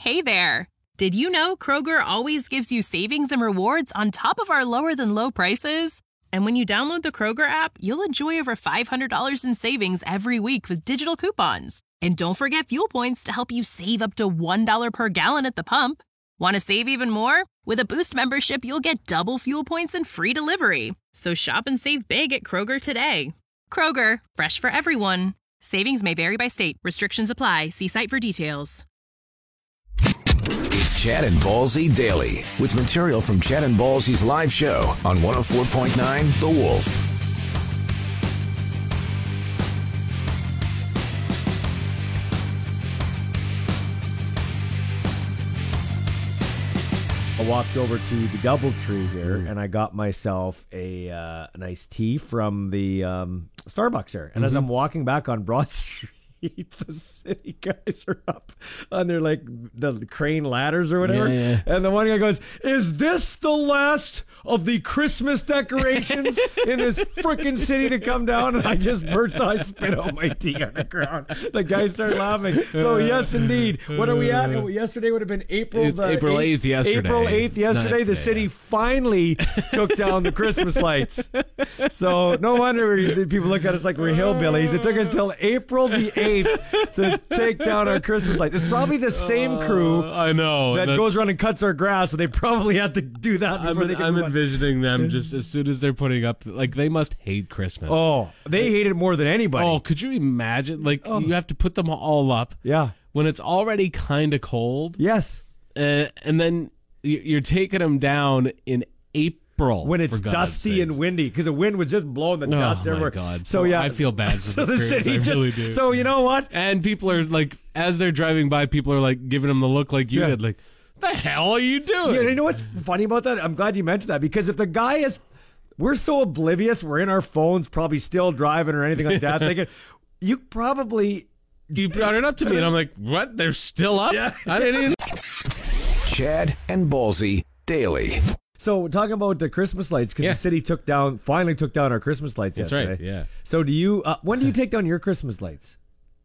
Hey there! Did you know Kroger always gives you savings and rewards on top of our lower-than-low prices? And when you download the Kroger app, you'll enjoy over $500 in savings every week with digital coupons. And don't forget fuel points to help you save up to $1 per gallon at the pump. Want to save even more? With a Boost membership, you'll get double fuel points and free delivery. So shop and save big at Kroger today. Kroger, fresh for everyone. Savings may vary by state. Restrictions apply. See site for details. It's Chad and Ballsy Daily with material from Chad and Ballsy's live show on 104.9 The Wolf. I walked over to the DoubleTree here and I got myself a nice tea from the Starbucks there. And as I'm walking back on Broad Street, the city guys are up on their like the crane ladders or whatever. Yeah. And the one guy goes, "Is this the last of the Christmas decorations in this freaking city to come down?" And I just burst out, I spit out my tea on the ground. The guys started laughing. So yes, indeed. What are we at? Yesterday would have been April. It's April 8th yesterday. April 8th yesterday. The city finally took down the Christmas lights. So no wonder people look at us like we're hillbillies. It took us till April the 8th to take down our Christmas lights. It's probably the same crew I know that goes around and cuts our grass, so they probably had to do that before they could I'm move on. envisioning them just as soon as they're putting up, like they must hate Christmas. Oh, they hate it more than anybody. Oh, could you imagine? Like you have to put them all up. Yeah. When it's already kind of cold. Yes. And then you're taking them down in April. When it's dusty and windy, because the wind was just blowing the dust everywhere. Oh, my God. So yeah, I feel bad for so the crews. city I just, really do. So you know what? And people are like, as they're driving by, people are like giving them the look like you did. Like, the hell are you doing? Yeah, you know what's funny about that? I'm glad you mentioned that, because if the guy is, we're so oblivious, we're in our phones, probably still driving or anything like that, thinking, you probably... You brought it up to me, and I'm like, what? They're still up? Yeah. I didn't even... Chad and Ballsy Daily. So talking about the Christmas lights, because the city finally took down our Christmas lights yesterday. That's right, yeah. So do you, when do you take down your Christmas lights?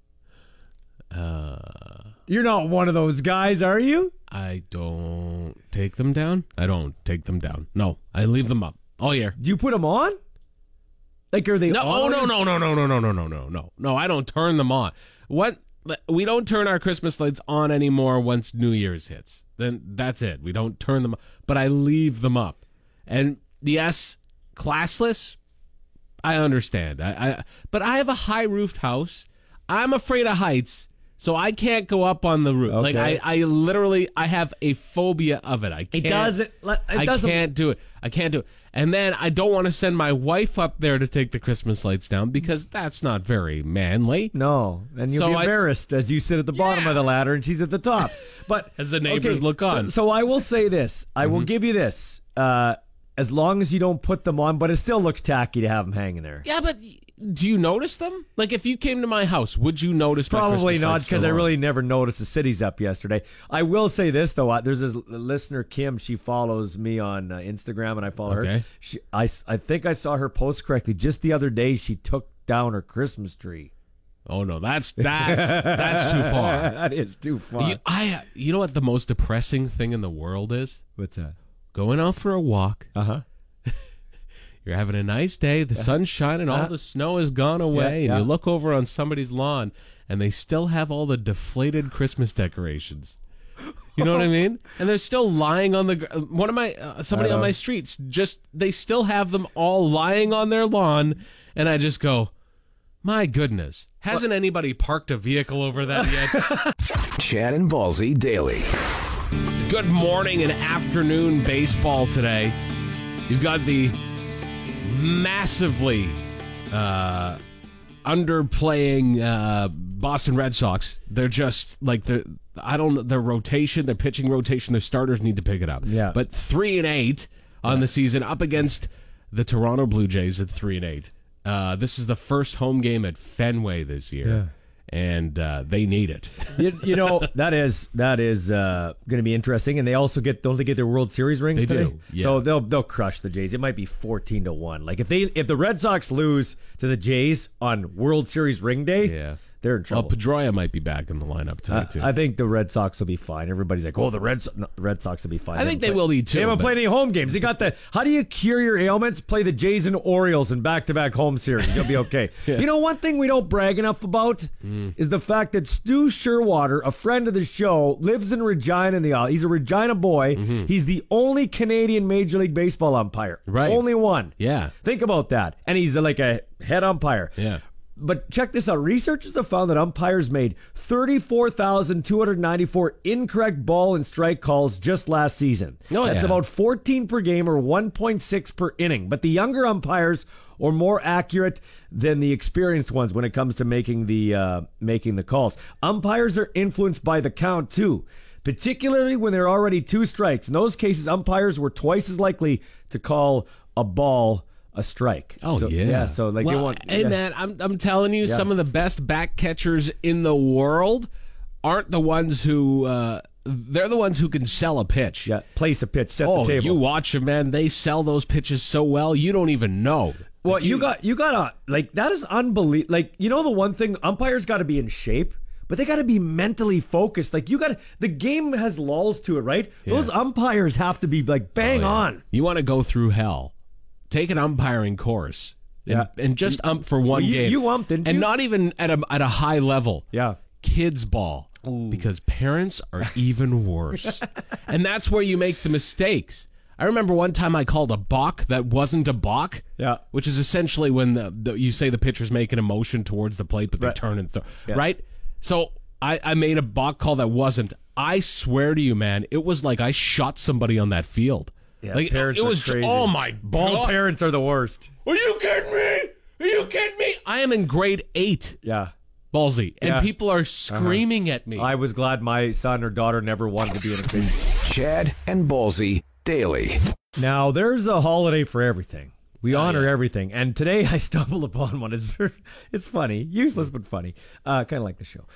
You're not one of those guys, are you? I don't take them down. I don't take them down. No, I leave them up all year. Do you put them on? Like, are they No, on? No, I don't turn them on. What? We don't turn our Christmas lights on anymore once New Year's hits. Then that's it. We don't turn them, but I leave them up. And yes, classless, I understand. But I have a high roofed house. I'm afraid of heights, so I can't go up on the roof. Okay. Like I literally have a phobia of it. I can't. I can't do it. I can't do it. And then I don't want to send my wife up there to take the Christmas lights down, because that's not very manly. No, and you'll be embarrassed as you sit at the bottom of the ladder and she's at the top. But as the neighbors look on. So I will say this. I will give you this. As long as you don't put them on, but it still looks tacky to have them hanging there. Yeah, but do you notice them? Like, if you came to my house, would you notice my Probably Christmas not, lights because still I on? really never noticed the city's up yesterday. I will say this, though. There's this listener, Kim. She follows me on Instagram, and I follow her. I think I saw her post correctly. Just the other day, she took down her Christmas tree. Oh, no, that's too far. That is too far. You know what the most depressing thing in the world is? What's that? Going out for a walk. Uh-huh. You're having a nice day. The sun's shining. All the snow has gone away. And you look over on somebody's lawn, and they still have all the deflated Christmas decorations. You know what I mean? And they're still lying on the... somebody on my streets, they still have them all lying on their lawn. And I just go, my goodness. Hasn't anybody parked a vehicle over that yet? Chad and Ballsy Daily. Good morning and afternoon baseball today. You've got the massively underplaying Boston Red Sox. They're just like their rotation, their pitching rotation, their starters need to pick it up. Yeah. But 3-8 on the season, up against the Toronto Blue Jays at 3-8. This is the first home game at Fenway this year. Yeah. And they need it. you know, that is going to be interesting. And they also don't they get their World Series rings They today? do, yeah. So they'll crush the Jays. It might be 14-1. Like if the Red Sox lose to the Jays on World Series ring day, they're in trouble. Well, Pedroia might be back in the lineup tonight, too. I think the Red Sox will be fine. Everybody's like, the Red Sox will be fine. I think they will be, too. They haven't played any home games. They got the, how do you cure your ailments? Play the Jays and Orioles in back-to-back home series. You'll be okay. Yeah. You know, one thing we don't brag enough about is the fact that Stu Sherwater, a friend of the show, lives in Regina. He's a Regina boy. He's the only Canadian Major League Baseball umpire. Right. Only one. Yeah. Think about that. And he's like a head umpire. Yeah. But check this out. Researchers have found that umpires made 34,294 incorrect ball and strike calls just last season. That's about 14 per game or 1.6 per inning. But the younger umpires are more accurate than the experienced ones when it comes to making the calls. Umpires are influenced by the count too, particularly when there are already 2 strikes. In those cases, umpires were twice as likely to call a ball a strike. So like, you want, hey man, I'm telling you, some of the best back catchers in the world aren't the ones who they're the ones who can sell a pitch. Yeah, place a pitch, set the table. You watch them, man. They sell those pitches so well, you don't even know. Well, like you got like, that is unbelievable. Like, you know, the one thing, umpires got to be in shape, but they got to be mentally focused. Like, the game has lulls to it, right? Yeah. Those umpires have to be like bang on. You want to go through hell. Take an umpiring course and just ump for one game. You umped, didn't you? And not even at a high level. Yeah. Kids ball. Ooh. Because parents are even worse. And that's where you make the mistakes. I remember one time I called a balk that wasn't a balk. Yeah. Which is essentially when you say the pitcher's making a motion towards the plate, but they turn and throw. Yeah. Right? So I made a balk call that wasn't. I swear to you, man, it was like I shot somebody on that field. Yeah, like, parents it was crazy. Oh my Ball God. Parents are the worst. Are you kidding me? Are you kidding me? I am in grade 8. Yeah. Ballsy. And people are screaming at me. I was glad my son or daughter never wanted to be in a field. Chad and Ballsy daily. Now, there's a holiday for everything. We honor everything. And today I stumbled upon one. It's funny. Useless, but funny. Kind of like the show.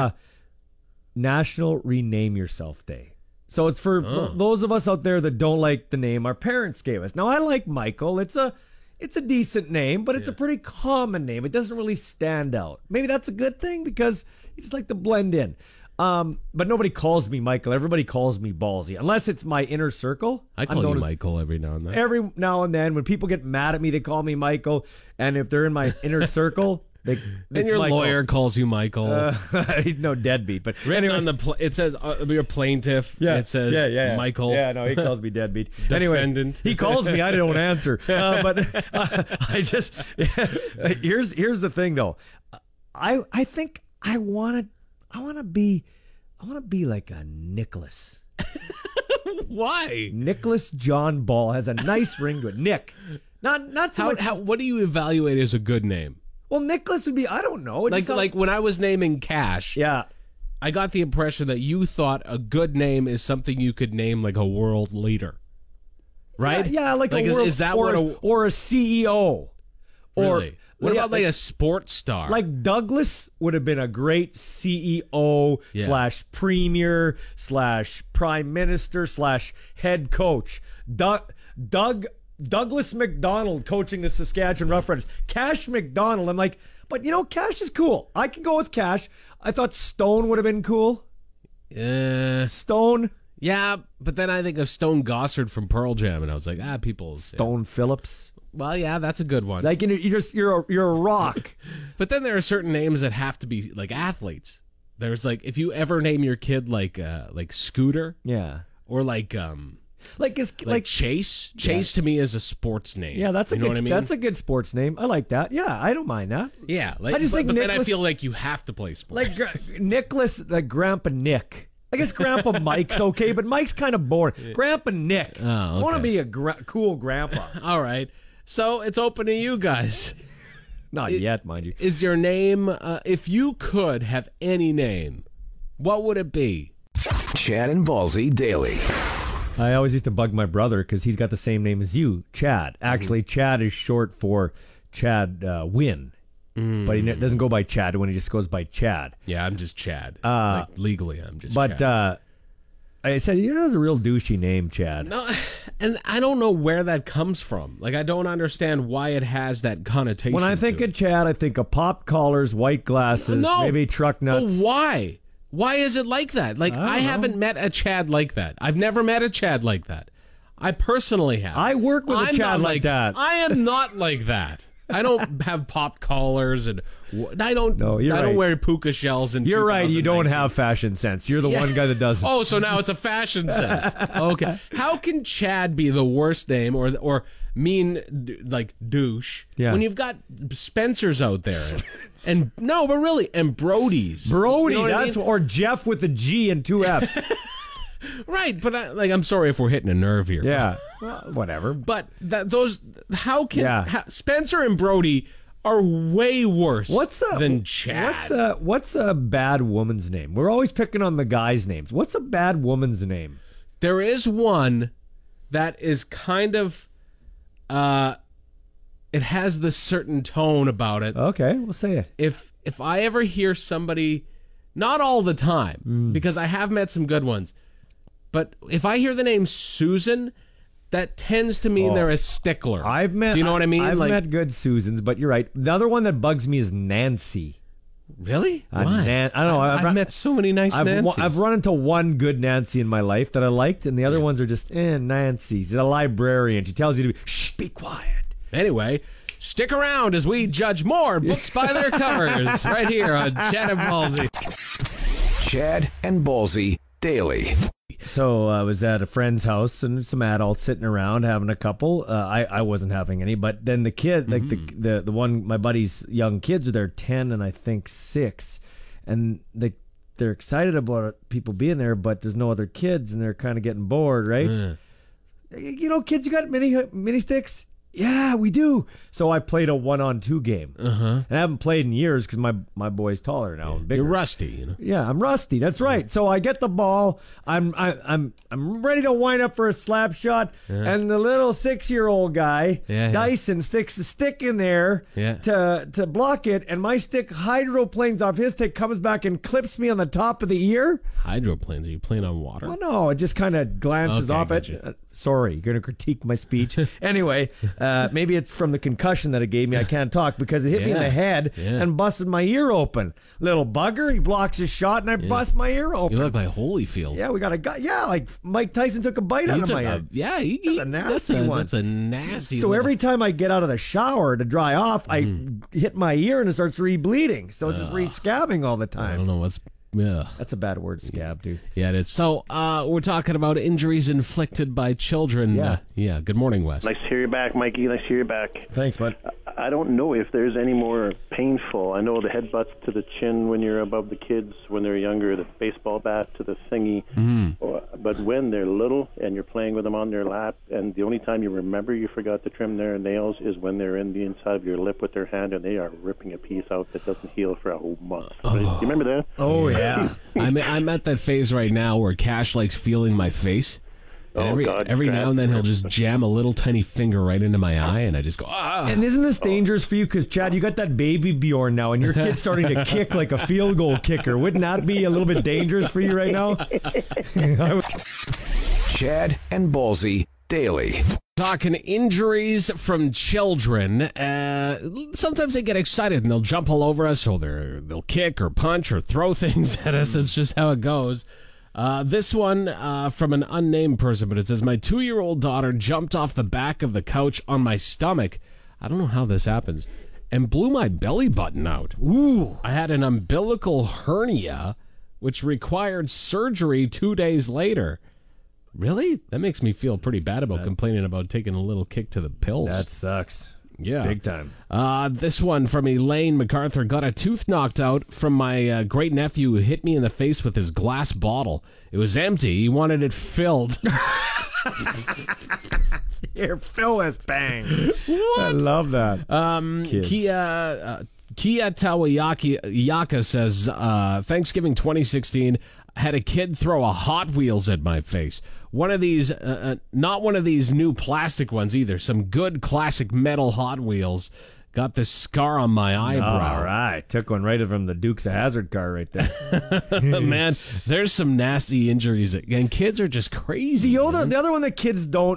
National Rename Yourself Day. So it's for those of us out there that don't like the name our parents gave us. Now, I like Michael. It's a decent name, but it's a pretty common name. It doesn't really stand out. Maybe that's a good thing because you just like to blend in. But nobody calls me Michael. Everybody calls me Ballsy, unless it's my inner circle. I call you Michael every now and then. Every now and then, when people get mad at me, they call me Michael. And if they're in my inner circle, and your Michael. Lawyer calls you Michael. No, deadbeat. But written on the it says you're a plaintiff. Yeah, it says Michael. Yeah, no, he calls me deadbeat. Defendant. Anyway, he calls me. I don't answer. But I just here's the thing though. I think I want to be like a Nicholas. Why? Nicholas John Ball has a nice ring to it. Nick. Not so much. What do you evaluate as a good name? Well, Nicholas would be, I don't know. Like when I was naming Cash, I got the impression that you thought a good name is something you could name like a world leader, right? Yeah, like a world, is that or a CEO. Really? What about like a sports star? Like Douglas would have been a great CEO / premier / prime minister / head coach. Douglas McDonald coaching the Saskatchewan Roughriders. Cash McDonald. I'm like, but Cash is cool. I can go with Cash. I thought Stone would have been cool. Stone. Yeah, but then I think of Stone Gossard from Pearl Jam, and I was like, people. Stone Phillips. Well, yeah, that's a good one. Like you're a rock. But then there are certain names that have to be like athletes. There's like if you ever name your kid like Scooter, or like Chase. Chase to me is a sports name. Yeah, that's what I mean? That's a good sports name. I like that. Yeah, I don't mind that. Yeah, I just think but Nicholas, then I feel like you have to play sports. Like Nicholas, like Grandpa Nick. I guess Grandpa Mike's okay, but Mike's kind of boring. Grandpa Nick. Oh, okay. I want to be a cool grandpa. All right. So it's open to you guys. Not yet, mind you. Is your name, if you could have any name, what would it be? Chad and Ballsy daily. I always used to bug my brother because he's got the same name as you, Chad. Actually, Chad is short for Chad Wynn. But he doesn't go by Chad when he just goes by Chad. Yeah, I'm just Chad. Like legally, I'm just Chad. But I said, yeah, that's a real douchey name, Chad. No, and I don't know where that comes from. Like, I don't understand why it has that connotation. When I think of Chad, I think of pop collars, white glasses, maybe truck nuts. But why? Why is it like that? Like, I haven't met a Chad like that. I've never met a Chad like that. I personally have. I work with a Chad like that. I am not like that. I don't have pop collars and I don't. No, you're I don't right. wear puka shells. And You're right. You don't have fashion sense. You're the one guy that doesn't. Oh, so now it's a fashion sense. Okay. How can Chad be the worst name or mean like douche when you've got Spencers out there and no, but really and Brody's. Brody, You know what I that's mean? or Jeff with a G and 2 F's. Right, but I'm sorry if we're hitting a nerve here. Yeah, well, whatever. But how can Spencer and Brody are way worse than Chad. What's a bad woman's name? We're always picking on the guys' names. What's a bad woman's name? There is one that is kind of it has this certain tone about it. Okay, we'll say it. If I ever hear somebody, not all the time, because I have met some good ones, but if I hear the name Susan, that tends to mean they're a stickler. Do you know what I mean? I've met good Susans, but you're right. The other one that bugs me is Nancy. Really? Why? I don't know. I've met so many nice Nancys. I've run into one good Nancy in my life that I liked, and the other ones are just, Nancy. She's a librarian. She tells you to be quiet. Anyway, stick around as we judge more books by their covers right here on Chad and Ballsy. Chad and Ballsy Daily. So I was at a friend's house and some adults sitting around having a couple. I wasn't having any, but then the kid, like the one, my buddy's young kids are there, 10 and I think 6, and they're excited about people being there, but there's no other kids and they're kind of getting bored, right? You know, kids, you got mini sticks? Yeah, we do. So I played a 1-on-2 game. And I haven't played in years because my boy's taller now. And bigger. You're rusty, you know. Yeah, I'm rusty. That's right. So I get the ball. I'm ready to wind up for a slap shot, and the little 6-year-old guy, Dyson, sticks the stick in there to block it, and my stick hydroplanes off his stick, comes back and clips me on the top of the ear. Hydroplanes? Are you playing on water? Well, no, it just kind of glances off it. Sorry, you're going to critique my speech. Anyway, maybe it's from the concussion that it gave me. I can't talk because it hit me in the head and busted my ear open. Little bugger, he blocks his shot and I bust my ear open. You look like Holyfield. Yeah, we got a guy. Yeah, like Mike Tyson took a bite out of my ear. That's a nasty one. That's a nasty So every time I get out of the shower to dry off, I hit my ear and it starts re-bleeding. So it's just re-scabbing all the time. I don't know what's... Yeah. That's a bad word, scab, dude. Yeah, it is. So we're talking about injuries inflicted by children. Yeah. Good morning, Wes. Nice to hear you back, Mikey. Nice to hear you back. Thanks, bud. I don't know if there's any more painful. I know the headbutts to the chin when you're above the kids, when they're younger, the baseball bat to the thingy. But when they're little and you're playing with them on their lap, and the only time you remember you forgot to trim their nails is when they're in the inside of your lip with their hand and they are ripping a piece out that doesn't heal for a whole month. Do you remember that? Oh, yeah. I'm at that phase right now where Cash likes feeling my face. And every now and then he'll just jam a little tiny finger right into my eye, and I just go, ah. And isn't this dangerous for you? Because, Chad, you got that baby Bjorn now, and your kid's starting to kick like a field goal kicker. Wouldn't that be a little bit dangerous for you right now? Chad and Ballsy Daily. Talking injuries from children. Sometimes they get excited and they'll jump all over us, or they'll kick or punch or throw things at us. It's just how it goes. This one from an unnamed person, but it says, my 2-year-old daughter jumped off the back of the couch on my stomach. I don't know how this happens. And blew my belly button out. Ooh. I had an umbilical hernia, which required surgery 2 days later. Really? That makes me feel pretty bad about complaining about taking a little kick to the pills. That sucks. Yeah. Big time. This one from Elaine MacArthur. Got a tooth knocked out from my great-nephew who hit me in the face with his glass bottle. It was empty. He wanted it filled. Here, fill this bang. What? I love that. Kia Tawayaka says, Thanksgiving 2016, had a kid throw a Hot Wheels at my face. One of these, not one of these new plastic ones either. Some good classic metal Hot Wheels. Got this scar on my eyebrow. All right. Took one right from the Dukes of Hazzard car right there. Man, there's some nasty injuries. And kids are just crazy. The other one that kids don't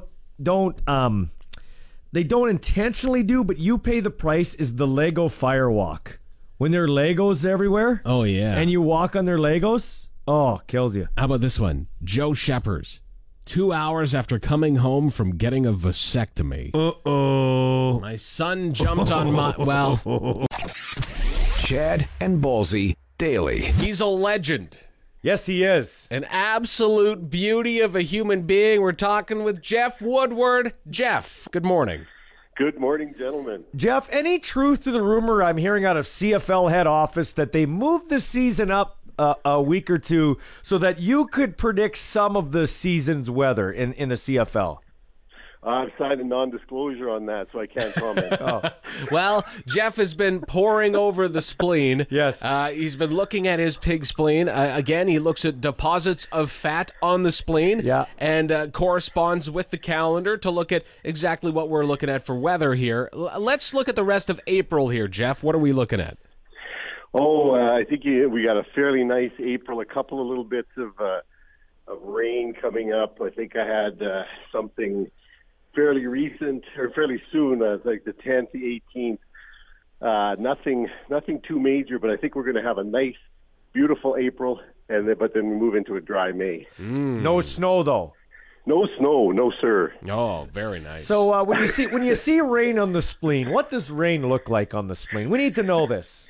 intentionally do, but you pay the price, is the Lego firewalk. When there are Legos everywhere. Oh, yeah. And you walk on their Legos. Oh, kills you. How about this one? Joe Sheppers. 2 hours after coming home from getting a vasectomy. Uh-oh. My son jumped on my... Well... Chad and Ballsy daily. He's a legend. Yes, he is. An absolute beauty of a human being. We're talking with Jeff Woodward. Jeff, good morning. Good morning, gentlemen. Jeff, any truth to the rumor I'm hearing out of CFL head office that they moved the season up a week or two so that you could predict some of the season's weather in the CFL? I've signed a non-disclosure on that, so I can't comment. Well, Jeff has been poring over the spleen. Yes. He's been looking at his pig spleen. Again, he looks at deposits of fat on the spleen. Yeah. And corresponds with the calendar to look at exactly what we're looking at for weather here. Let's look at the rest of April here, Jeff. What are we looking at? I think we got a fairly nice April, a couple of little bits of rain coming up. I think I had something fairly recent or fairly soon, like the 10th, the 18th. Nothing too major, but I think we're going to have a nice, beautiful April, but then we move into a dry May. No snow, though. No snow, no sir. Oh, very nice. So when you see rain on the spleen, what does rain look like on the spleen? We need to know this.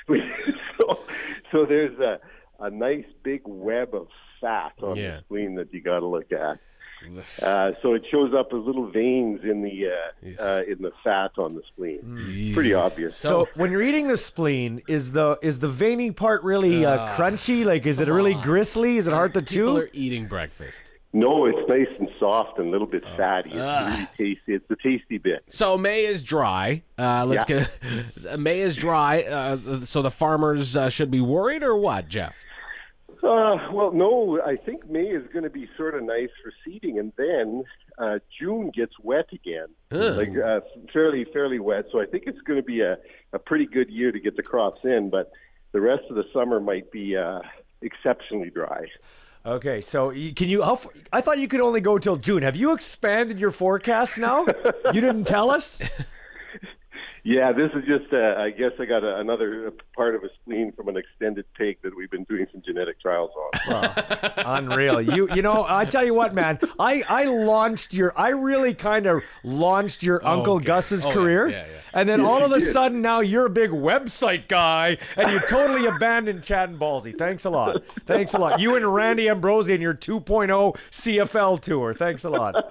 So there's a nice big web of fat on the spleen that you got to look at. So it shows up as little veins in the fat on the spleen. Pretty obvious. So when you're eating the spleen, is the veining part really crunchy? Like, is it really gristly? Is it hard to chew? People are eating breakfast. No, it's nice and soft and a little bit fatty. It's really tasty. It's the tasty bit. So May is dry. May is dry. So the farmers should be worried, or what, Jeff? Well, no. I think May is going to be sort of nice for seeding, and then June gets wet again, fairly wet. So I think it's going to be a pretty good year to get the crops in, but the rest of the summer might be exceptionally dry. Okay, so I thought you could only go till June. Have you expanded your forecast now? You didn't tell us? Yeah, this is just, I guess I got another part of a spleen from an extended pig that we've been doing some genetic trials on. Unreal. You know, I tell you what, man, I really kind of launched your Uncle Gus's career. Yeah. And then all of a sudden now you're a big website guy and you totally abandoned Chad and Ballsy. Thanks a lot. Thanks a lot. You and Randy Ambrosi and your 2.0 CFL tour. Thanks a lot.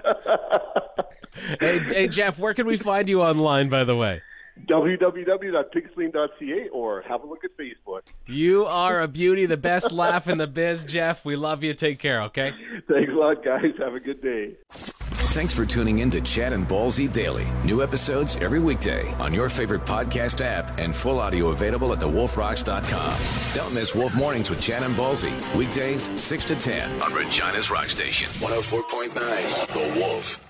Hey, Jeff, where can we find you online, by the way? www.pigspleen.ca or have a look at Facebook. You are a beauty, the best laugh in the biz, Jeff. We love you. Take care, okay? Thanks a lot, guys. Have a good day. Thanks for tuning in to Chad and Ballsy Daily. New episodes every weekday on your favorite podcast app and full audio available at thewolfrocks.com. Don't miss Wolf Mornings with Chad and Ballsy. Weekdays 6 to 10 on Regina's Rock Station. 104.9 The Wolf.